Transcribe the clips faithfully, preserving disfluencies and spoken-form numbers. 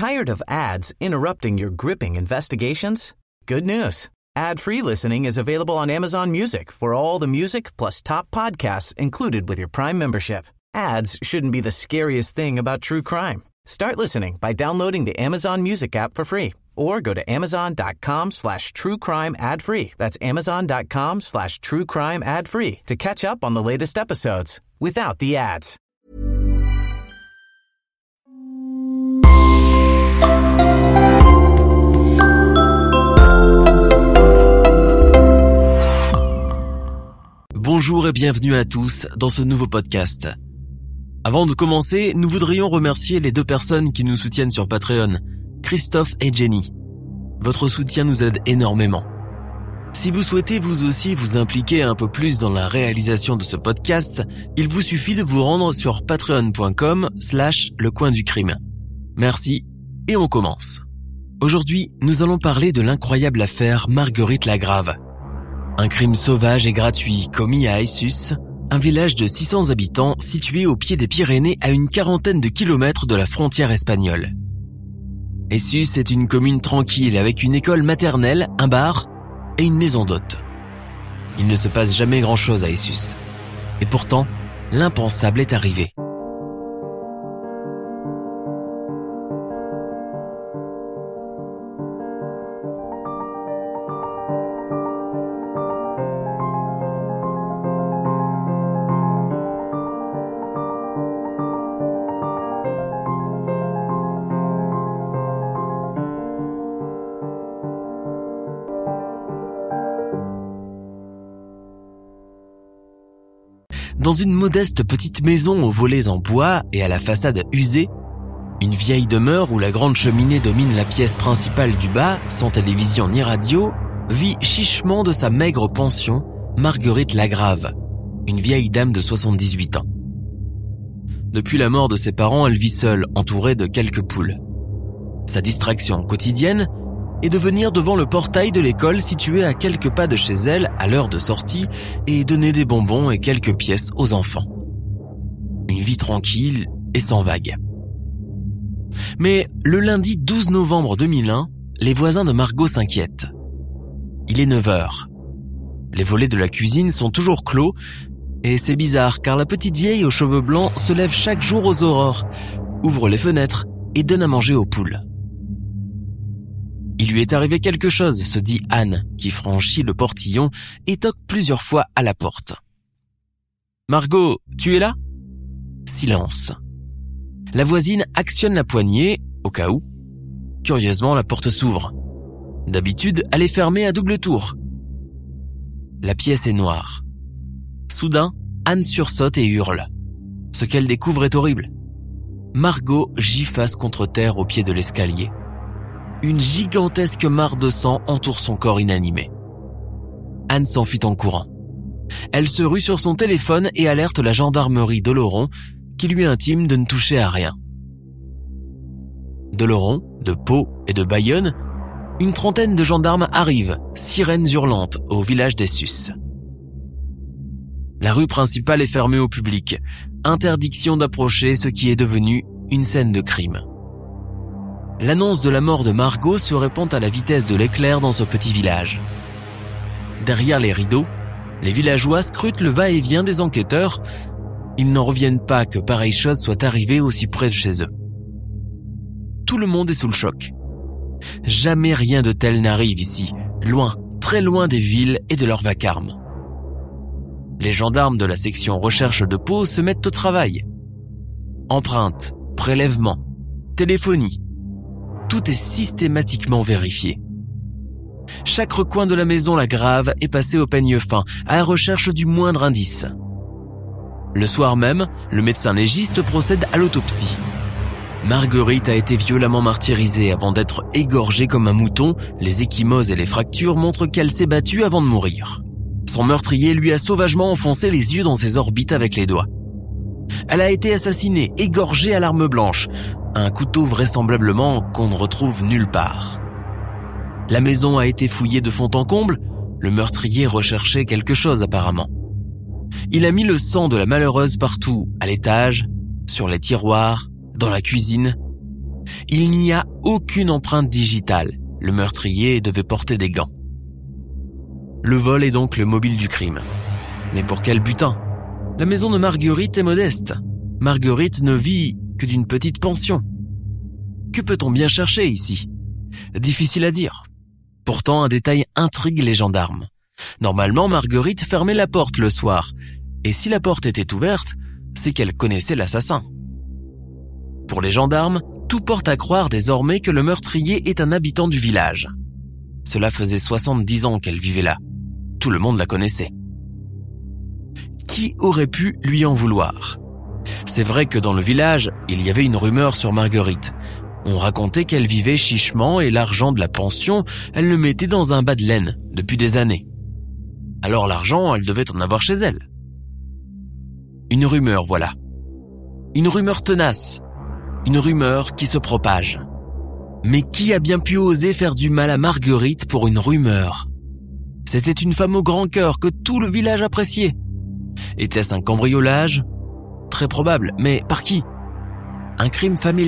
Tired of ads interrupting your gripping investigations? Good news. Ad-free listening is available on Amazon Music for all the music plus top podcasts included with your Prime membership. Ads shouldn't be the scariest thing about true crime. Start listening by downloading the Amazon Music app for free or go to amazon.com slash true crime ad free. That's amazon.com slash true crime ad free to catch up on the latest episodes without the ads. Bonjour et bienvenue à tous dans ce nouveau podcast. Avant de commencer, nous voudrions remercier les deux personnes qui nous soutiennent sur Patreon, Christophe et Jenny. Votre soutien nous aide énormément. Si vous souhaitez vous aussi vous impliquer un peu plus dans la réalisation de ce podcast, il vous suffit de vous rendre sur patreon.com slash le coin du crime. Merci et on commence. Aujourd'hui, nous allons parler de l'incroyable affaire Marguerite Lagrave. Un crime sauvage et gratuit commis à Aissus, un village de six cents habitants situé au pied des Pyrénées à une quarantaine de kilomètres de la frontière espagnole. Aissus est une commune tranquille avec une école maternelle, un bar et une maison d'hôtes. Il ne se passe jamais grand-chose à Aissus. Et pourtant, l'impensable est arrivé. Dans une modeste petite maison aux volets en bois et à la façade usée, une vieille demeure où la grande cheminée domine la pièce principale du bas, sans télévision ni radio, vit chichement de sa maigre pension Marguerite Lagrave, une vieille dame de soixante-dix-huit ans. Depuis la mort de ses parents, elle vit seule, entourée de quelques poules. Sa distraction quotidienne est de venir devant le portail de l'école situé à quelques pas de chez elle à l'heure de sortie et donner des bonbons et quelques pièces aux enfants. Une vie tranquille et sans vagues. Mais le lundi douze novembre deux mille un, les voisins de Margot s'inquiètent. Il est neuf heures. Les volets de la cuisine sont toujours clos et c'est bizarre car la petite vieille aux cheveux blancs se lève chaque jour aux aurores, ouvre les fenêtres et donne à manger aux poules. Il lui est arrivé quelque chose, se dit Anne, qui franchit le portillon et toque plusieurs fois à la porte. « Margot, tu es là ?» Silence. La voisine actionne la poignée, au cas où. Curieusement, la porte s'ouvre. D'habitude, elle est fermée à double tour. La pièce est noire. Soudain, Anne sursaute et hurle. Ce qu'elle découvre est horrible. Margot gît face contre terre au pied de l'escalier. Une gigantesque mare de sang entoure son corps inanimé. Anne s'enfuit en courant. Elle se rue sur son téléphone et alerte la gendarmerie d'Oloron qui lui intime de ne toucher à rien. D'Oloron, de Pau et de Bayonne, une trentaine de gendarmes arrivent, sirènes hurlantes, au village d'Aissus. La rue principale est fermée au public. Interdiction d'approcher ce qui est devenu une scène de crime. L'annonce de la mort de Margot se répand à la vitesse de l'éclair dans ce petit village. Derrière les rideaux, les villageois scrutent le va-et-vient des enquêteurs. Ils n'en reviennent pas que pareille chose soit arrivée aussi près de chez eux. Tout le monde est sous le choc. Jamais rien de tel n'arrive ici, loin, très loin des villes et de leur vacarme. Les gendarmes de la section recherche de Pau se mettent au travail. Empreintes, prélèvements, téléphonie. Tout est systématiquement vérifié. Chaque recoin de la maison Lagrave est passé au peigne fin, à la recherche du moindre indice. Le soir même, le médecin légiste procède à l'autopsie. Marguerite a été violemment martyrisée avant d'être égorgée comme un mouton. Les ecchymoses et les fractures montrent qu'elle s'est battue avant de mourir. Son meurtrier lui a sauvagement enfoncé les yeux dans ses orbites avec les doigts. Elle a été assassinée, égorgée à l'arme blanche, un couteau vraisemblablement qu'on ne retrouve nulle part. La maison a été fouillée de fond en comble, le meurtrier recherchait quelque chose apparemment. Il a mis le sang de la malheureuse partout, à l'étage, sur les tiroirs, dans la cuisine. Il n'y a aucune empreinte digitale. Le meurtrier devait porter des gants. Le vol est donc le mobile du crime. Mais pour quel butin ? La maison de Marguerite est modeste. Marguerite ne vit que d'une petite pension. Que peut-on bien chercher ici ? Difficile à dire. Pourtant, un détail intrigue les gendarmes. Normalement, Marguerite fermait la porte le soir. Et si la porte était ouverte, c'est qu'elle connaissait l'assassin. Pour les gendarmes, tout porte à croire désormais que le meurtrier est un habitant du village. Cela faisait soixante-dix ans qu'elle vivait là. Tout le monde la connaissait. Qui aurait pu lui en vouloir ? C'est vrai que dans le village, il y avait une rumeur sur Marguerite. On racontait qu'elle vivait chichement et l'argent de la pension, elle le mettait dans un bas de laine depuis des années. Alors l'argent, elle devait en avoir chez elle. Une rumeur, voilà. Une rumeur tenace. Une rumeur qui se propage. Mais qui a bien pu oser faire du mal à Marguerite pour une rumeur ? C'était une femme au grand cœur que tout le village appréciait. Était-ce un cambriolage ? Très probable, mais par qui ? Un crime familial ?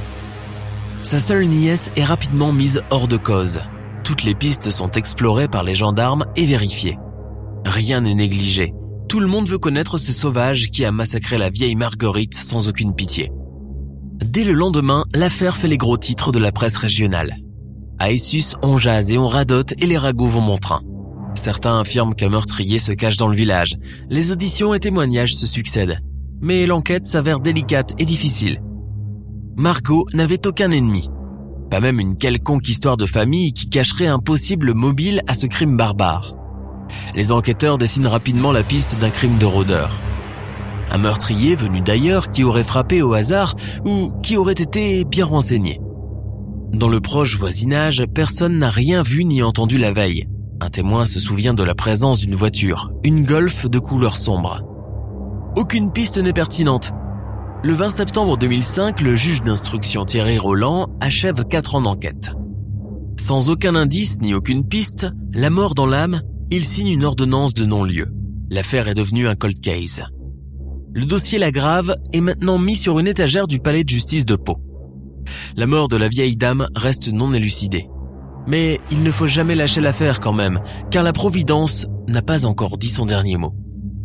Sa seule nièce est rapidement mise hors de cause. Toutes les pistes sont explorées par les gendarmes et vérifiées. Rien n'est négligé. Tout le monde veut connaître ce sauvage qui a massacré la vieille Marguerite sans aucune pitié. Dès le lendemain, l'affaire fait les gros titres de la presse régionale. À Essus, on jase et on radote et les ragots vont bon train. Certains affirment qu'un meurtrier se cache dans le village. Les auditions et témoignages se succèdent. Mais l'enquête s'avère délicate et difficile. Margot n'avait aucun ennemi. Pas même une quelconque histoire de famille qui cacherait un possible mobile à ce crime barbare. Les enquêteurs dessinent rapidement la piste d'un crime de rôdeur. Un meurtrier venu d'ailleurs qui aurait frappé au hasard ou qui aurait été bien renseigné. Dans le proche voisinage, personne n'a rien vu ni entendu la veille. Un témoin se souvient de la présence d'une voiture, une Golf de couleur sombre. Aucune piste n'est pertinente. Le vingt septembre deux mille cinq, le juge d'instruction Thierry Roland achève quatre ans d'enquête. Sans aucun indice ni aucune piste, la mort dans l'âme, il signe une ordonnance de non-lieu. L'affaire est devenue un cold case. Le dossier Lagrave est maintenant mis sur une étagère du palais de justice de Pau. La mort de la vieille dame reste non élucidée. Mais il ne faut jamais lâcher l'affaire quand même, car la Providence n'a pas encore dit son dernier mot.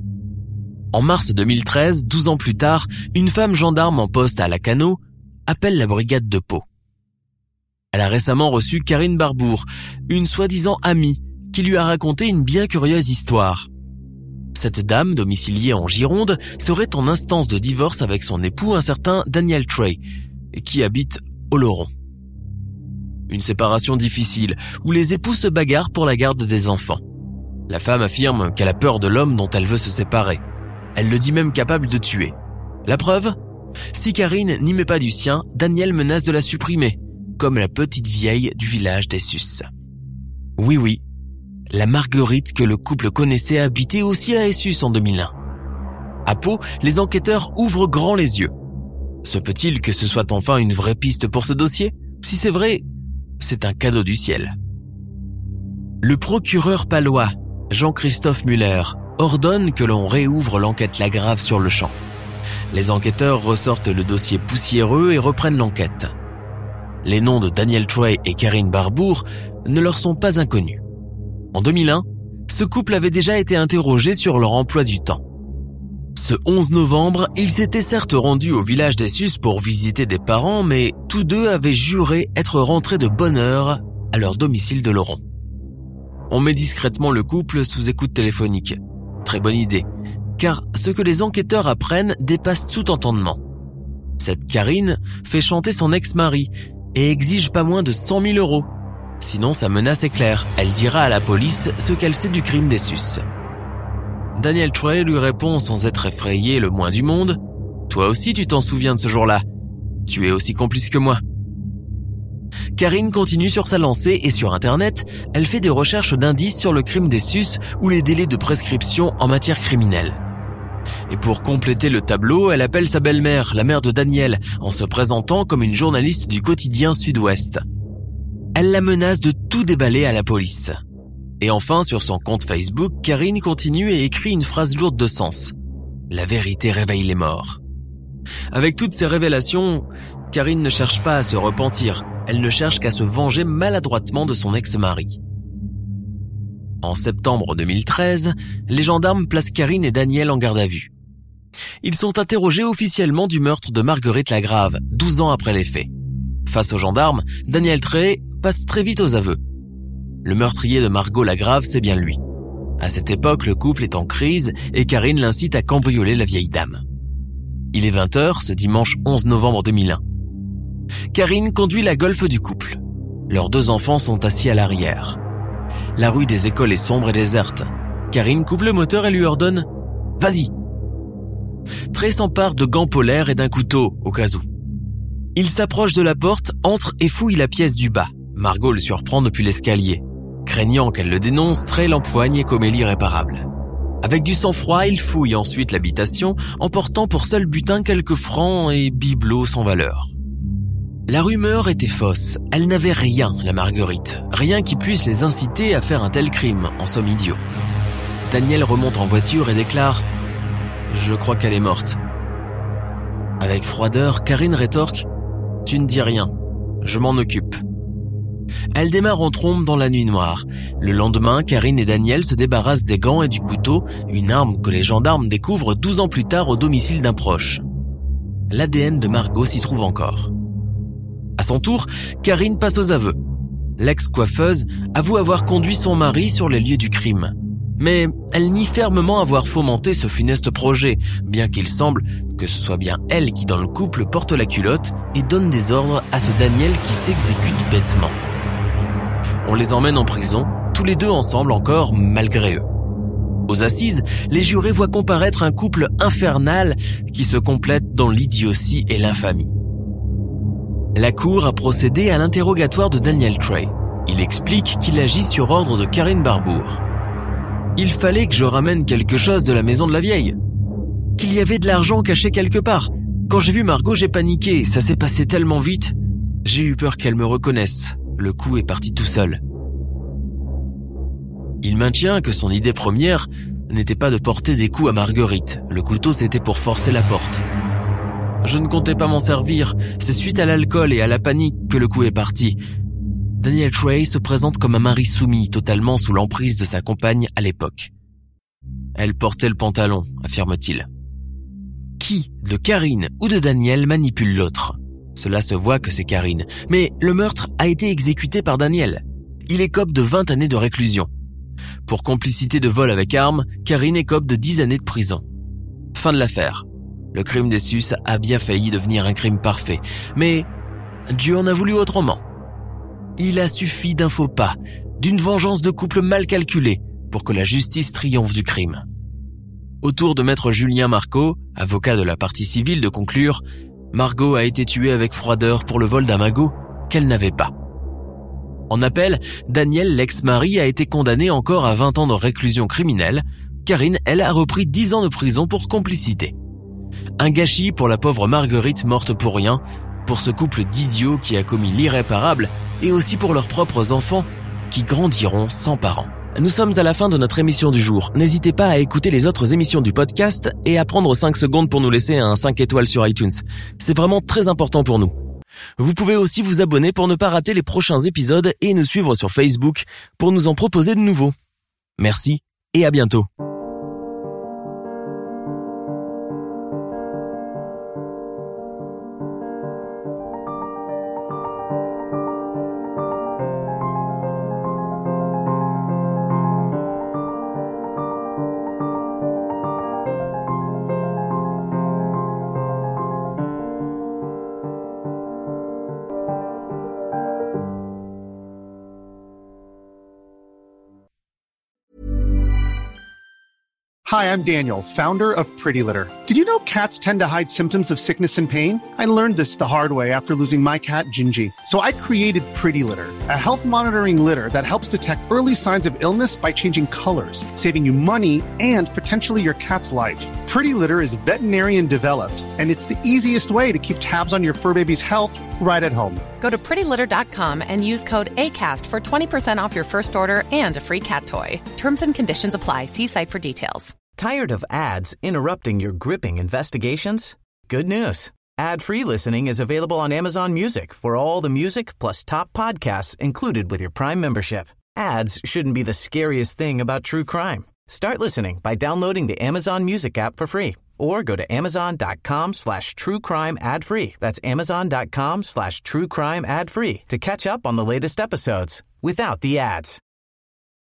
En mars deux mille treize, douze ans plus tard, une femme gendarme en poste à Lacanau appelle la brigade de Pau. Elle a récemment reçu Karine Barbour, une soi-disant amie, qui lui a raconté une bien curieuse histoire. Cette dame, domiciliée en Gironde, serait en instance de divorce avec son époux, un certain Daniel Trey, qui habite Oloron. Une séparation difficile, où les époux se bagarrent pour la garde des enfants. La femme affirme qu'elle a peur de l'homme dont elle veut se séparer. Elle le dit même capable de tuer. La preuve ? Si Karine n'y met pas du sien, Daniel menace de la supprimer, comme la petite vieille du village d'Essus. Oui, oui, la Marguerite que le couple connaissait habitait aussi à Essus en deux mille un. À Pau, les enquêteurs ouvrent grand les yeux. Se peut-il que ce soit enfin une vraie piste pour ce dossier ? Si c'est vrai, c'est un cadeau du ciel. Le procureur palois, Jean-Christophe Muller, ordonne que l'on réouvre l'enquête Lagrave sur le champ. Les enquêteurs ressortent le dossier poussiéreux et reprennent l'enquête. Les noms de Daniel Trey et Karine Barbour ne leur sont pas inconnus. En deux mille un, ce couple avait déjà été interrogé sur leur emploi du temps. Ce onze novembre, ils s'étaient certes rendus au village d'Essus pour visiter des parents, mais tous deux avaient juré être rentrés de bonne heure à leur domicile de Laurent. On met discrètement le couple sous écoute téléphonique. Très bonne idée, car ce que les enquêteurs apprennent dépasse tout entendement. Cette Karine fait chanter son ex-mari et exige pas moins de cent mille euros. Sinon, sa menace est claire, elle dira à la police ce qu'elle sait du crime d'Essus. Daniel Trey lui répond sans être effrayé le moins du monde. « Toi aussi tu t'en souviens de ce jour-là. Tu es aussi complice que moi. » Karine continue sur sa lancée et sur Internet, elle fait des recherches d'indices sur le crime d'Essus ou les délais de prescription en matière criminelle. Et pour compléter le tableau, elle appelle sa belle-mère, la mère de Daniel, en se présentant comme une journaliste du quotidien Sud-Ouest. Elle la menace de tout déballer à la police. Et enfin, sur son compte Facebook, Karine continue et écrit une phrase lourde de sens. « La vérité réveille les morts ». Avec toutes ces révélations, Karine ne cherche pas à se repentir, elle ne cherche qu'à se venger maladroitement de son ex-mari. En septembre deux mille treize, les gendarmes placent Karine et Daniel en garde à vue. Ils sont interrogés officiellement du meurtre de Marguerite Lagrave, douze ans après les faits. Face aux gendarmes, Daniel Trey passe très vite aux aveux. Le meurtrier de Margot Lagrave, c'est bien lui. À cette époque, le couple est en crise et Karine l'incite à cambrioler la vieille dame. Il est vingt heures ce dimanche onze novembre deux mille un. Karine conduit la Golf du couple. Leurs deux enfants sont assis à l'arrière. La rue des écoles est sombre et déserte. Karine coupe le moteur et lui ordonne « Vas-y !» Trey s'empare de gants polaires et d'un couteau, au cas où. Il s'approche de la porte, entre et fouille la pièce du bas. Margot le surprend depuis l'escalier. Craignant qu'elle le dénonce, Trey l'empoigne et commet l'irréparable. Avec du sang-froid, il fouille ensuite l'habitation, emportant pour seul butin quelques francs et bibelots sans valeur. La rumeur était fausse. Elle n'avait rien, la Marguerite. Rien qui puisse les inciter à faire un tel crime, en somme idiot. Daniel remonte en voiture et déclare « Je crois qu'elle est morte ». Avec froideur, Karine rétorque « Tu ne dis rien, je m'en occupe ». Elle démarre en trombe dans la nuit noire. Le lendemain, Karine et Daniel se débarrassent des gants et du couteau, une arme que les gendarmes découvrent douze ans plus tard au domicile d'un proche. L'A D N de Margot s'y trouve encore. À son tour, Karine passe aux aveux. L'ex-coiffeuse avoue avoir conduit son mari sur les lieux du crime. Mais elle nie fermement avoir fomenté ce funeste projet, bien qu'il semble que ce soit bien elle qui dans le couple porte la culotte et donne des ordres à ce Daniel qui s'exécute bêtement. On les emmène en prison, tous les deux ensemble encore, malgré eux. Aux assises, les jurés voient comparaître un couple infernal qui se complète dans l'idiotie et l'infamie. La cour a procédé à l'interrogatoire de Daniel Trey. Il explique qu'il agit sur ordre de Karine Barbour. Il fallait que je ramène quelque chose de la maison de la vieille. Qu'il y avait de l'argent caché quelque part. Quand j'ai vu Margot, j'ai paniqué. Ça s'est passé tellement vite. J'ai eu peur qu'elle me reconnaisse. Le coup est parti tout seul. Il maintient que son idée première n'était pas de porter des coups à Marguerite. Le couteau, c'était pour forcer la porte. Je ne comptais pas m'en servir. C'est suite à l'alcool et à la panique que le coup est parti. Daniel Trey se présente comme un mari soumis, totalement sous l'emprise de sa compagne à l'époque. Elle portait le pantalon, affirme-t-il. Qui, de Karine ou de Daniel, manipule l'autre ? Cela se voit que c'est Karine. Mais le meurtre a été exécuté par Daniel. Il écope de vingt années de réclusion. Pour complicité de vol avec arme, Karine écope de dix années de prison. Fin de l'affaire. Le crime des Sus a bien failli devenir un crime parfait. Mais Dieu en a voulu autrement. Il a suffi d'un faux pas, d'une vengeance de couple mal calculée, pour que la justice triomphe du crime. Au tour de maître Julien Marco, avocat de la partie civile, de conclure « Margot a été tuée avec froideur pour le vol d'un magot qu'elle n'avait pas ». En appel, Daniel, l'ex-mari, a été condamné encore à vingt ans de réclusion criminelle. Karine, elle, a repris dix ans de prison pour complicité. Un gâchis pour la pauvre Marguerite morte pour rien, pour ce couple d'idiots qui a commis l'irréparable, et aussi pour leurs propres enfants qui grandiront sans parents. Nous sommes à la fin de notre émission du jour. N'hésitez pas à écouter les autres émissions du podcast et à prendre cinq secondes pour nous laisser un cinq étoiles sur iTunes. C'est vraiment très important pour nous. Vous pouvez aussi vous abonner pour ne pas rater les prochains épisodes et nous suivre sur Facebook pour nous en proposer de nouveaux. Merci et à bientôt. Hi, I'm Daniel, founder of Pretty Litter. Did you know cats tend to hide symptoms of sickness and pain? I learned this the hard way after losing my cat, Gingy. So I created Pretty Litter, a health monitoring litter that helps detect early signs of illness by changing colors, saving you money and potentially your cat's life. Pretty Litter is veterinarian developed, and it's the easiest way to keep tabs on your fur baby's health right at home. Go to pretty litter dot com and use code ACAST for twenty percent off your first order and a free cat toy. Terms and conditions apply. See site for details. Tired of ads interrupting your gripping investigations? Good news. Ad-free listening is available on Amazon Music for all the music plus top podcasts included with your Prime membership. Ads shouldn't be the scariest thing about true crime. Start listening by downloading the Amazon Music app for free or go to amazon.com slash true crime ad free. That's amazon.com slash true crime ad free to catch up on the latest episodes without the ads.